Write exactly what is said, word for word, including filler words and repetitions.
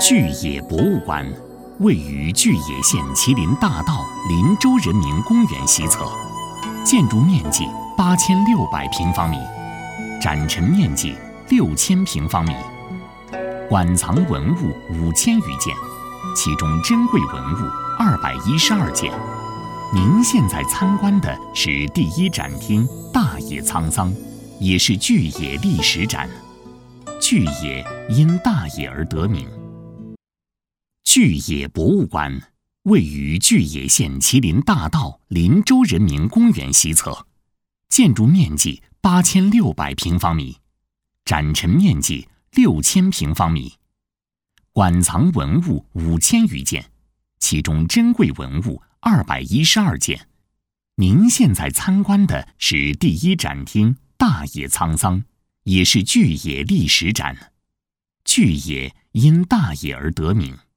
巨野博物馆位于巨野县麒麟大道林州人民公园西侧，建筑面积八千六百平方米，展陈面积六千平方米，馆藏文物五千余件，其中珍贵文物二百一十二件。您现在参观的是第一展厅“大野沧桑”，也是巨野历史展。巨野因大野而得名。巨野博物馆位于巨野县麒麟大道林州人民公园西侧，建筑面积八千六百平方米，展陈面积六千平方米，馆藏文物五千余件，其中珍贵文物二百一十二件。您现在参观的是第一展厅“大野沧桑”，也是巨野历史展。巨野因大野而得名。